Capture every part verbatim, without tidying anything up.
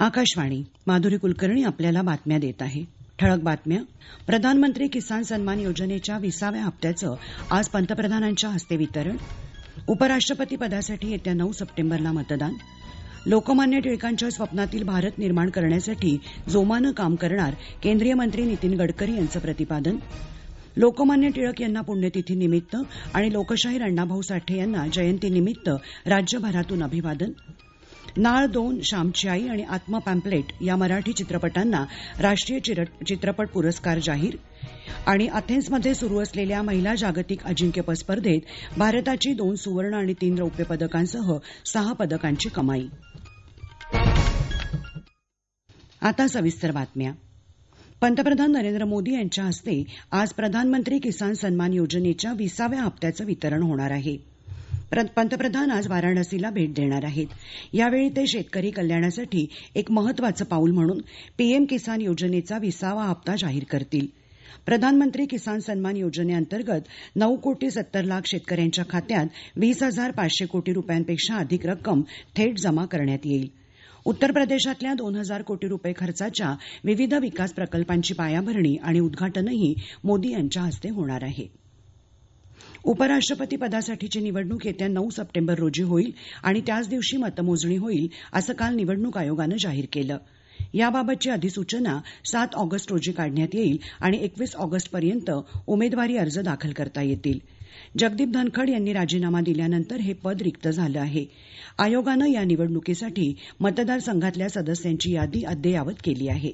आकाशवाणी माधुरी कुलकर्णी आपल्याला बातम्या देत आहे. ठळक बातम्या. प्रधानमंत्री किसान सन्मान योजनेच्या विसाव्या हप्त्याचं आज पंतप्रधानांच्या हस्ते वितरण. उपराष्ट्रपती पदासाठी येत्या नऊ सप्टेंबरला मतदान. लोकमान्य टिळकांच्या स्वप्नातील भारत निर्माण करण्यासाठी जोमानं काम करणार केंद्रीय मंत्री नितीन गडकरी यांचं प्रतिपादन. लोकमान्य टिळक यांना पुण्यतिथीनिमित्त आणि लोकशाहीर अण्णाभाऊ साठे यांना जयंतीनिमित्त राज्यभरातून अभिवादन. नाळ दोन, श्यामची आई आणि आत्मा पॅम्पलेट या मराठी चित्रपटांना राष्ट्रीय चित्रपट पुरस्कार जाहीर. आणि अथेन्समध्ये सुरू असलेल्या महिला जागतिक अजिंक्यपद स्पर्धेत भारताची दोन सुवर्ण आणि तीन रौप्य पदकांसह सहा पदकांची कमाई. आता सविस्तर बातम्या. पंतप्रधान नरेंद्र मोदी यांच्या हस्ते आज प्रधानमंत्री किसान सन्मान योजनेच्या विसाव्या हप्त्याचं वितरण होणार आहे. पंतप्रधान आज वाराणसीला भेट देणार आहेत. यावेळी ते शेतकरी कल्याणासाठी एक महत्वाचं पाऊल म्हणून पीएम किसान योजनेचा विसावा हप्ता जाहीर करतील. प्रधानमंत्री किसान सन्मान योजनेअंतर्गत नऊ कोटी सत्तर लाख शेतकऱ्यांच्या खात्यात वीस हजार पाचशे कोटी रुपयांपेक्षा अधिक रक्कम थेट जमा करण्यात येईल. उत्तर प्रदेशातल्या दोन हजार कोटी रुपये खर्चाच्या विविध विकास प्रकल्पांची पायाभरणी आणि उद्घाटनही मोदी यांच्या हस्ते होणार आहे. उपराष्ट्रपती पदासाठीची निवडणूक येत्या नऊ सप्टेंबर रोजी होईल आणि त्याच दिवशी मतमोजणी होईल असं काल निवडणूक आयोगानं जाहीर केलं. याबाबतची अधिसूचना सात ऑगस्ट रोजी काढण्यात येईल आणि एकवीस ऑगस्टपर्यंत उमेदवारी अर्ज दाखल करता येतील. जगदीप धनखड यांनी राजीनामा दिल्यानंतर हे पद रिक्त झालं आहे. आयोगानं या निवडणुकीसाठी मतदारसंघातल्या सदस्यांची यादी अद्ययावत केली आहे.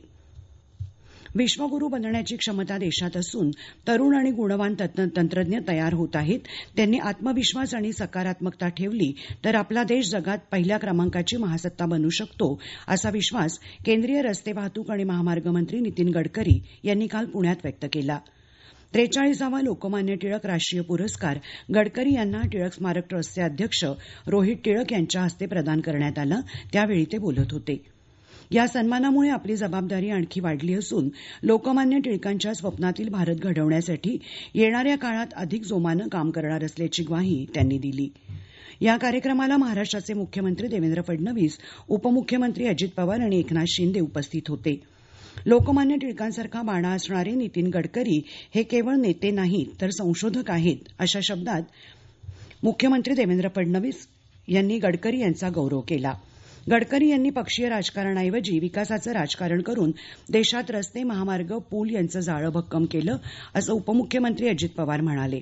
विश्वगुरू बनण्याची क्षमता देशात असून तरुण आणि गुणवान तंत्रज्ञ तयार होत आहेत. त्यांनी आत्मविश्वास आणि सकारात्मकता ठेवली तर आपला देश जगात पहिल्या क्रमांकाची महासत्ता बनू शकतो असा विश्वास केंद्रीय रस्ते वाहतूक आणि महामार्ग मंत्री नितीन गडकरी यांनी काल पुण्यात व्यक्त केला. त्रेचाळीसावा लोकमान्य टिळक राष्ट्रीय पुरस्कार गडकरी यांना टिळक स्मारक ट्रस्टचे अध्यक्ष रोहित टिळक यांच्या हस्ते प्रदान करण्यात आला. त्यावेळी ते बोलत होते. या सन्मानामुळे आपली जबाबदारी आणखी वाढली असून लोकमान्य टिळकांच्या स्वप्नातील भारत घडवण्यासाठी येणाऱ्या काळात अधिक जोमानं काम करणार असल्याची ग्वाही त्यांनी दिली. या कार्यक्रमाला महाराष्ट्राचे मुख्यमंत्री देवेंद्र फडणवीस, उपमुख्यमंत्री अजित पवार आणि एकनाथ शिंदे उपस्थित होते. लोकमान्य टिळकांसारखा बाणा असणारे नितीन गडकरी हे केवळ नेते नाहीत तर संशोधक आहेत अशा शब्दात मुख्यमंत्री देवेंद्र फडणवीस यांनी गडकरी यांचा गौरव केला. गडकरी यांनी पक्षीय राजकारणाऐवजी विकासाचं राजकारण करून देशात रस्ते, महामार्ग, पूल यांचं जाळं भक्कम केलं असं उपमुख्यमंत्री अजित पवार म्हणाले.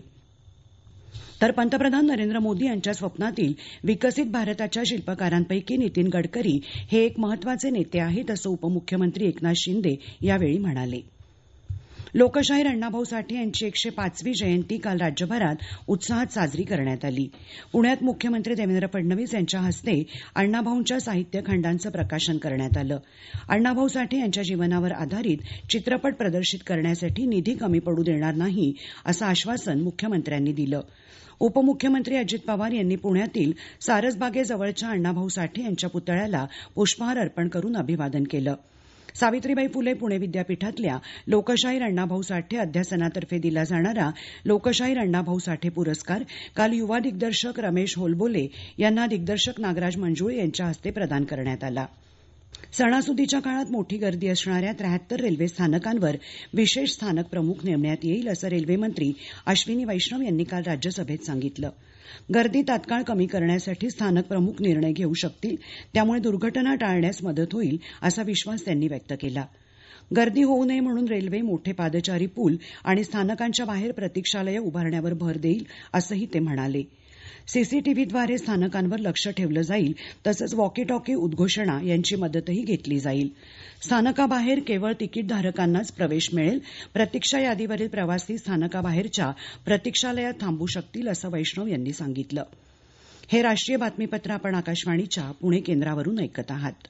तर पंतप्रधान नरेंद्र मोदी यांच्या स्वप्नातील विकसित भारताच्या शिल्पकारांपैकी नितीन गडकरी हे एक महत्वाचे नेते आहेत असं उपमुख्यमंत्री एकनाथ शिंदे यावेळी म्हणाले. लोकशाहीर अण्णाभाऊ साठे यांची एकशे पाचवी जयंती काल राज्यभरात उत्साहात साजरी करण्यात आली. पुण्यात मुख्यमंत्री देवेंद्र फडणवीस यांच्या हस्ते अण्णाभाऊंच्या साहित्य खंडांचं प्रकाशन करण्यात आलं. अण्णाभाऊ साठे यांच्या जीवनावर आधारित चित्रपट प्रदर्शित करण्यासाठी निधी कमी पडू देणार नाही असं आश्वासन मुख्यमंत्र्यांनी दिलं. उपमुख्यमंत्री अजित पवार यांनी पुण्यातील सारसबागेजवळच्या अण्णाभाऊ साठे यांच्या पुतळ्याला पुष्पहार अर्पण करून अभिवादन केलं. सावित्रीबाई फुले पुणे विद्यापीठातल्या लोकशाहीर अण्णाभाऊ साठे अध्यासनातर्फे दिला जाणारा लोकशाहीर अण्णाभाऊ साठे पुरस्कार काल युवा दिग्दर्शक रमेश होलबोले यांना दिग्दर्शक नागराज मंजुळे यांच्या हस्ते प्रदान करण्यात आला. सणासुदीच्या काळात मोठी गर्दी असणाऱ्या त्र्याहत्तर रेल्वे स्थानकांवर विशेष स्थानक प्रमुख नेमण्यात येईल असं रेल्वेमंत्री अश्विनी वैष्णव यांनी काल राज्यसभेत सांगितलं. गर्दी तात्काळ कमी करण्यासाठी स्थानक प्रमुख निर्णय घेऊ शकतील, त्यामुळे दुर्घटना टाळण्यास मदत होईल असा विश्वास त्यांनी व्यक्त केला. गर्दी होऊ नये म्हणून रेल्वे मोठे पादचारी पूल आणि स्थानकांच्या बाहेर प्रतीक्षालयं उभारण्यावर भर देईल असंही ते म्हणाले. सीसीटीव्हीद्वारे स्थानकांवर लक्ष ठेवलं जाईल तसंच वॉकी टॉकी उद्घोषणा यांची मदतही घेतली जाईल. स्थानकाबाहेर केवळ तिकीटधारकांनाच प्रवेश मिळेल. प्रतीक्षा यादीवरील प्रवासी स्थानकाबाहेरच्या प्रतीक्षालयात थांबू शकतील असं वैष्णव यांनी सांगितलं. हे राष्ट्रीय बातमीपत्र आपण आकाशवाणीच्या पुणे केंद्रावरून ऐकत आहात.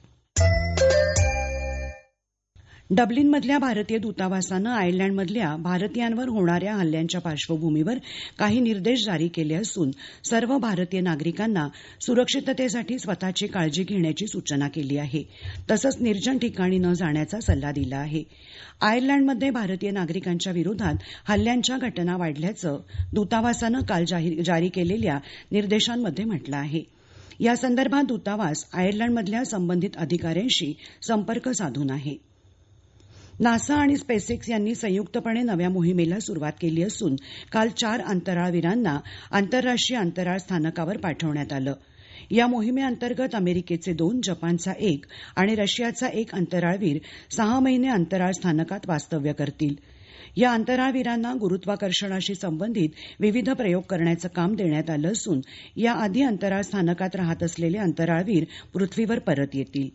डब्लिनमधल्या भारतीय दूतावासानं आयर्लंडमधल्या भारतीयांवर होणाऱ्या हल्ल्यांच्या पार्श्वभूमीवर काही निर्देश जारी केले असून सर्व भारतीय नागरिकांना सुरक्षिततेसाठी स्वतःची काळजी घेण्याची सूचना केली आहे. तसंच निर्जन ठिकाणी न जाण्याचा सल्ला दिला आहे. आयर्लंडमध्ये भारतीय नागरिकांच्या विरोधात हल्ल्यांच्या घटना वाढल्याचं दूतावासानं काल जारी केलेल्या निर्देशांमध्ये म्हटलं आहे. या संदर्भात दूतावास आयर्लंडमधल्या संबंधित अधिकाऱ्यांशी संपर्क साधून आहे. नासा आणि स्पेसएक्स यांनी संयुक्तपणे नव्या मोहिमेला सुरुवात केली असून काल चार अंतराळवीरांना आंतरराष्ट्रीय अंतराळ स्थानकावर पाठवण्यात आलं. या मोहिमेअंतर्गत अमेरिकेचे दोन, जपानचा एक आणि रशियाचा एक अंतराळवीर सहा महिने अंतराळ स्थानकात वास्तव्य करतील. या अंतराळवीरांना गुरुत्वाकर्षणाशी संबंधित विविध प्रयोग करण्याचं काम देण्यात आलं असून याआधी अंतराळ स्थानकात राहत असलेले अंतराळवीर पृथ्वीवर परत येतील.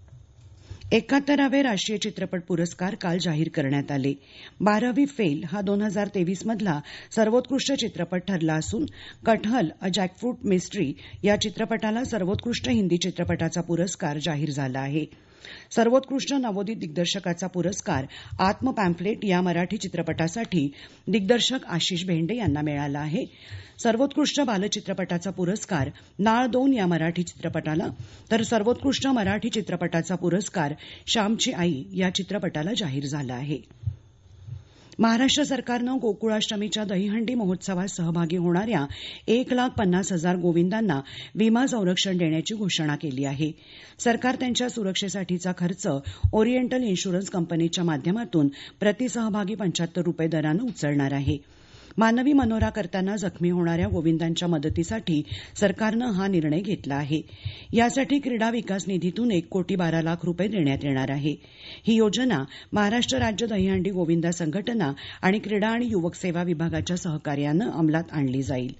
एकाहत्तरावे राष्ट्रीय चित्रपट पुरस्कार काल जाहीर करण्यात आले. बारावी फेल हा दोन हजार तेवीस मधला सर्वोत्कृष्ट चित्रपट ठरला असून कटहल अ जॅकफ्रूट मिस्ट्री या चित्रपटाला सर्वोत्कृष्ट हिंदी चित्रपटाचा पुरस्कार जाहीर झाला आहे. सर्वोत्कृष्ट नवोदित दिग्दर्शकाचा पुरस्कार आत्म पॅम्फलेट या मराठी चित्रपटासाठी दिग्दर्शक आशिष भेंडे यांना मिळाला आहे. सर्वोत्कृष्ट बालचित्रपटाचा पुरस्कार नाळ दोन या मराठी चित्रपटाला तर सर्वोत्कृष्ट मराठी चित्रपटाचा पुरस्कार श्यामची आई या चित्रपटाला जाहीर झाला आहे. महाराष्ट्र सरकारनं गोकुळाष्टमीच्या दहीहंडी महोत्सवात सहभागी होणाऱ्या एक लाख पन्नास हजार गोविंदांना विमा संरक्षण देण्याची घोषणा केली आहे. सरकार त्यांच्या सुरक्षेसाठीचा खर्च ओरिएंटल इन्शुरन्स कंपनीच्या माध्यमातून प्रतिसहभागी पंच्याहत्तर रुपये दरानं उचलणार आहे. मानवी मनोरा करताना जखमी होणाऱ्या गोविंदांच्या मदतीसाठी सरकारनं हा निर्णय घेतला आहे. यासाठी क्रीडा विकास निधीतून एक कोटी बारा लाख रुपये देण्यात येणार आहे. ही योजना महाराष्ट्र राज्य दहीहंडी गोविंदा संघटना आणि क्रीडा आणि युवक सेवा विभागाच्या सहकार्यानं अंमलात आणली जाईल.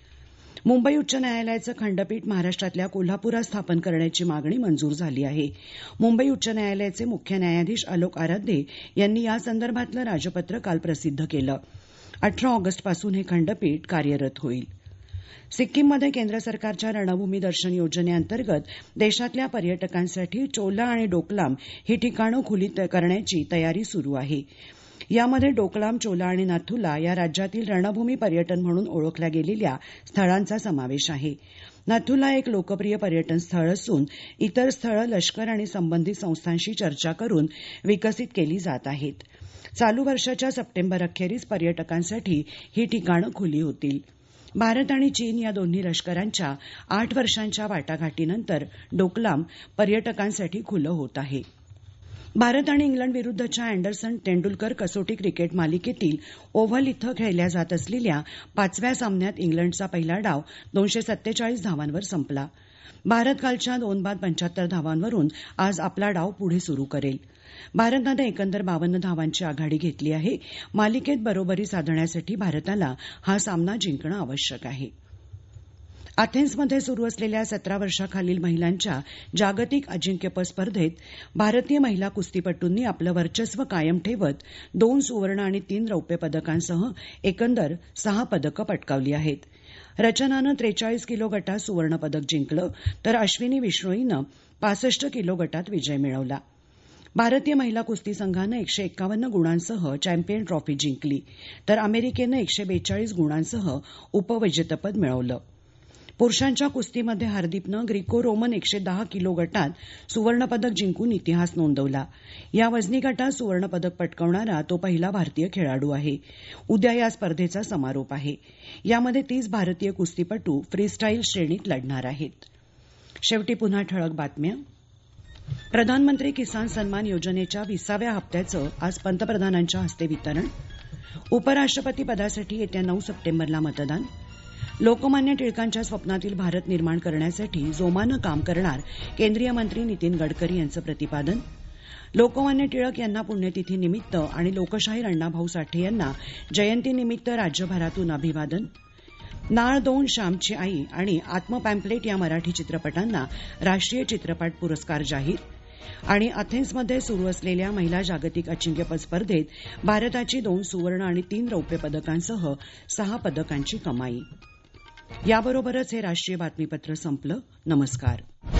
मुंबई उच्च न्यायालयाचं खंडपीठ महाराष्ट्रातल्या कोल्हापुरात स्थापन करण्याची मागणी मंजूर झाली आहे. मुंबई उच्च न्यायालयाचे मुख्य न्यायाधीश आलोक आराध्ये यांनी यासंदर्भातलं राजपत्र काल प्रसिद्ध केलं. अठरा ऑगस्टपासून हे खंडपीठ कार्यरत होईल. सिक्कीममध्ये केंद्र सरकारच्या रणभूमी दर्शन योजनेअंतर्गत देशातल्या पर्यटकांसाठी चोला आणि डोकलाम ही ठिकाणं खुली करण्याची तयारी सुरू आहे. यामध्ये डोकलाम, चोला आणि नाथुला या राज्यातील रणभूमी पर्यटन म्हणून ओळखल्या गेलेल्या स्थळांचा समावेश आहे. नाथुला एक लोकप्रिय पर्यटन स्थळ असून इतर स्थळं लष्कर आणि संबंधित संस्थांशी चर्चा करून विकसित केली जात आहेत. चालू वर्षाच्या सप्टेंबर अखेरीस पर्यटकांसाठी ही ठिकाणं खुली होतील. भारत आणि चीन या दोन्ही लष्करांच्या आठ वर्षांच्या वाटाघाटीनंतर डोकलाम पर्यटकांसाठी खुलं होत आहे. भारत आणि इंग्लंड विरुद्धच्या अँडरसन तेंडुलकर कसोटी क्रिकेट मालिकेतील ओव्हल इथं खेळल्या जात असलेल्या पाचव्या सामन्यात इंग्लंडचा पहिला डाव दोनशे सत्तेचाळीस धावांवर संपला. भारत कालच्या दोन बाद पंच्याहत्तर धावांवरून आज आपला डाव पुढे सुरू करेल. भारतानं एकंदर बावन्न धावांची आघाडी घेतली आहे. मालिकेत बरोबरी साधण्यासाठी भारताला हा सामना जिंकणं आवश्यक आहे. अथेन्समध्ये सुरू असलेल्या सतरा वर्षाखालील महिलांच्या जागतिक अजिंक्यपद स्पर्धेत भारतीय महिला कुस्तीपटूंनी आपलं वर्चस्व कायम ठेवत दोन सुवर्ण आणि तीन रौप्य पदकांसह एकंदर सहा पदकं पटकावली आहेत. रचनानं त्रेचाळीस किलो गटात सुवर्ण पदक जिंकलं तर अश्विनी विश्नोईनं पासष्ट किलो गटात विजय मिळवला. भारतीय महिला कुस्ती संघानं एकशे एक्कावन्न गुणांसह चॅम्पियन ट्रॉफी जिंकली तर अमेरिकेनं एकशे बेचाळीस गुणांसह उपविजेतेपद मिळवलं. पुरुषांच्या कुस्तीमध्ये हरदीपनं ग्रीको रोमन एकशे दहा किलो गटात सुवर्णपदक जिंकून इतिहास नोंदवला. या वजनी गटात सुवर्णपदक पटकावणारा तो पहिला भारतीय खेळाडू आहे. उद्या या स्पर्धेचा समारोप आहे. यामध्ये तीस भारतीय कुस्तीपटू फ्रीस्टाईल श्रेणीत लढणार आहेत. शेवटी पुन्हा ठळक बातम्या. प्रधानमंत्री किसान सन्मान योजनेच्या विसाव्या हप्त्याचं आज पंतप्रधानांच्या हस्ते वितरण. उपराष्ट्रपती पदासाठी येत्या नऊ सप्टेंबरला मतदान. लोकमान्य टिळकांच्या स्वप्नातील भारत निर्माण करण्यासाठी जोमानं काम करणार केंद्रीय मंत्री नितीन गडकरी यांचं प्रतिपादन. लोकमान्य टिळक यांना पुण्यतिथीनिमित्त आणि लोकशाहीर अण्णाभाऊ साठे यांना जयंतीनिमित्त राज्यभरातून अभिवादन. नाळ दोन, श्यामची आई आणि आत्म पॅम्पलेट या मराठी चित्रपटांना राष्ट्रीय चित्रपट पुरस्कार जाहीर. आणि अथेन्समध्ये सुरू असलेल्या महिला जागतिक अजिंक्यपद स्पर्धेत भारताची दोन सुवर्ण आणि तीन रौप्य पदकांसह सहा पदकांची कमाई. याबरोबरच हे राष्ट्रीय बातमीपत्र संपलं. नमस्कार.